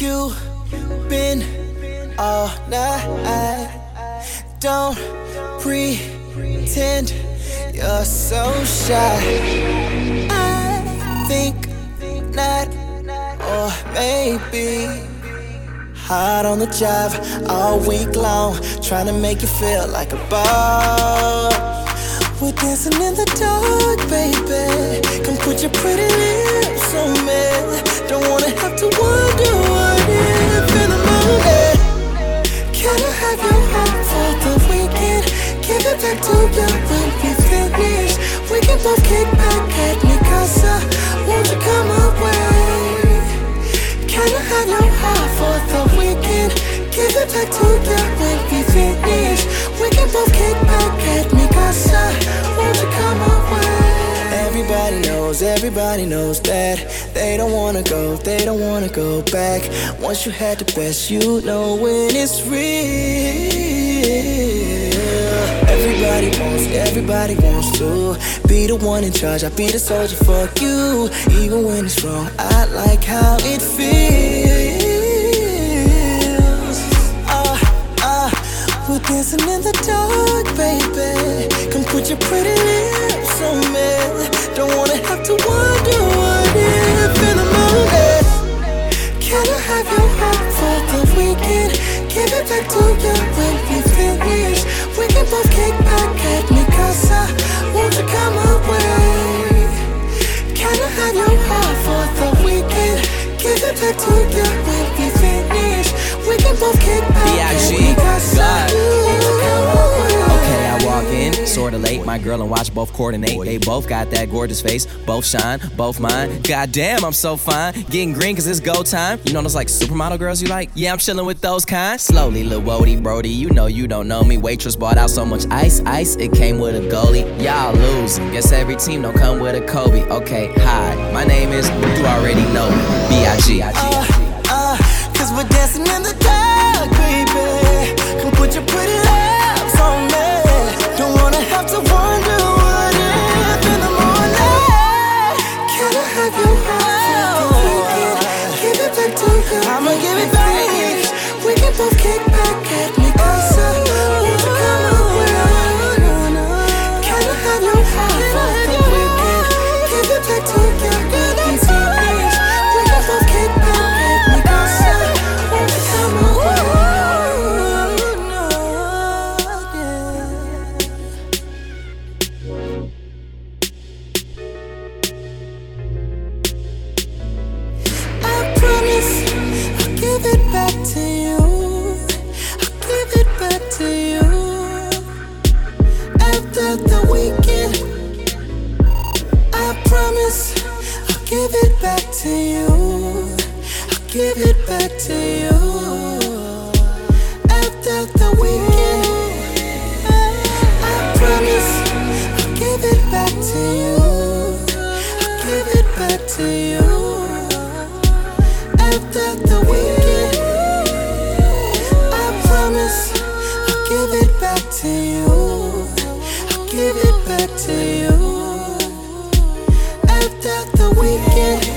You've been all night. Don't pretend you're so shy. I think not, or maybe hot on the job all week long, trying to make you feel like a boss. We're dancing in the dark, baby. Come put your pretty lips on me. Don't wanna have to wonder what if in the morning. Can I have your heart for the weekend? Give it back to you when we finish. We can both kick back at me, cause I want you come away. Can I have your heart for the weekend? Give it back to you when we finish. We can both kick back at me, cause I want you come away. Everybody knows that they don't wanna go back. Once you had the best, you know when it's real. Everybody wants to be the one in charge. I be the soldier for you. Even when it's wrong, I like how it feels. We're dancing in the dark, baby. Come put your pretty lips on me. Don't wanna have to wonder what if in the morning. Can I have your heart for the weekend? Give it back to you when we finish. We can both kick back at me, cause I want you come away. Can I have your heart for the weekend? Give it back to you when we finish. We can both kick back at me, cause I want you come away. Okay, I walk in, sorta late. My girl and watch both coordinate. They both got that gorgeous face, both shine, both mine. Goddamn, I'm so fine. Getting green cause it's go time. You know those like supermodel girls you like? Yeah, I'm chillin' with those kind. Slowly, Lil Wody, Brody, you know you don't know me. Waitress bought out so much ice, it came with a goalie. Y'all losing, guess every team don't come with a Kobe. Okay, hi, my name is, you already know me, B.I.G. Cause we're dancing in the dark, baby. Come put your pretty lips on me. Don't wanna have to wonder what if in the morning. Can I have your heart for the weekend? Give it back to you. I'ma give it back. We can both kick back at me, cause I want to come away. Can I have your heart for the weekend? Give it back to you. We finish. We can both kick back at me, cause I want to come away. I promise I'll give it back to you. I'll give it back to you after the weekend. I promise I'll give it back to you. I'll give it back to you after the weekend. I promise I'll give it back to you. I'll give it back to you after the weekend. I promise I'll give it back to you. I'll give it back to you after the weekend.